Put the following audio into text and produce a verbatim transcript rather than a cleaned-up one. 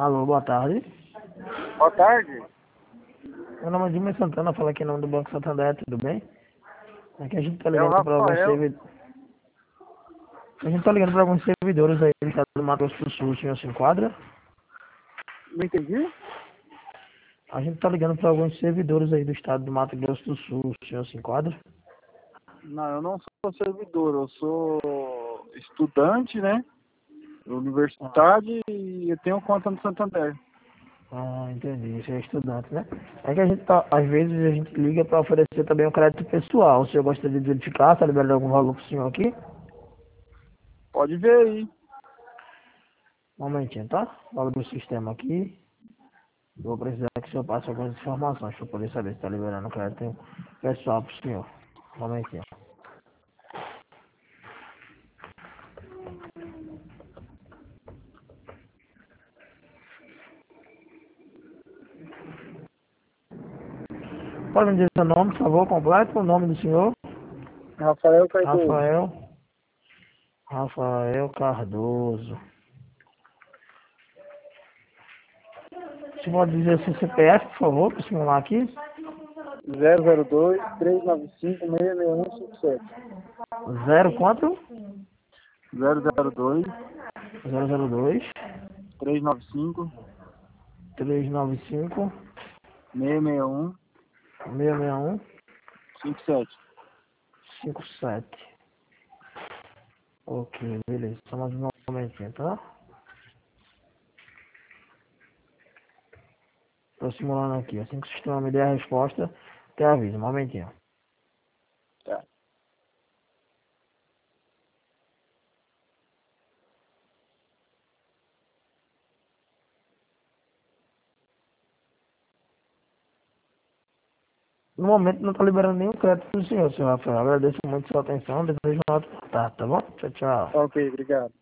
Alô, boa tarde. Boa tarde. Meu nome é Dilma Santana, falo aqui em nome do Banco Santander, tudo bem? Aqui a gente tá É o ligando para alguns Rafael. servidores. A gente tá ligando para alguns servidores aí do estado do Mato Grosso do Sul, o senhor se enquadra? Não entendi? A gente tá ligando para alguns servidores aí do estado do Mato Grosso do Sul, o senhor se enquadra? Não, eu não sou servidor, eu sou estudante, né? Ah, Universidade e eu tenho conta no Santander. ah, entendi, você é estudante, né? É que a gente tá, às vezes a gente liga para oferecer também um crédito pessoal. O senhor gostaria de verificar, tá liberando algum valor pro senhor aqui? Pode ver aí. Um momentinho, tá? Fala do sistema aqui. Vou precisar que o senhor passe algumas informações para poder saber se está liberando o crédito pessoal para o senhor. Um momentinho. Pode me dizer seu nome, por favor, completo, o nome do senhor? Rafael Cardoso. Rafael. Rafael Cardoso. Você pode dizer seu C P F, por favor, para simular aqui? zero zero dois, três nove cinco, seis seis um cinco sete. Zero quanto? zero zero dois, Zero zero dois três nove cinco, três nove cinco seis seis um seis seis um cinco sete. cinco sete. Ok, beleza. Só mais um momentinho, tá? Estou simulando aqui. Assim que o sistema me der a resposta, até aviso. Um momentinho. Tá. No momento não está liberando nenhum crédito para o senhor, senhor Rafael. Agradeço muito sua atenção. Desejo uma ótima tarde, tá bom? Tchau, tchau. Ok, obrigado.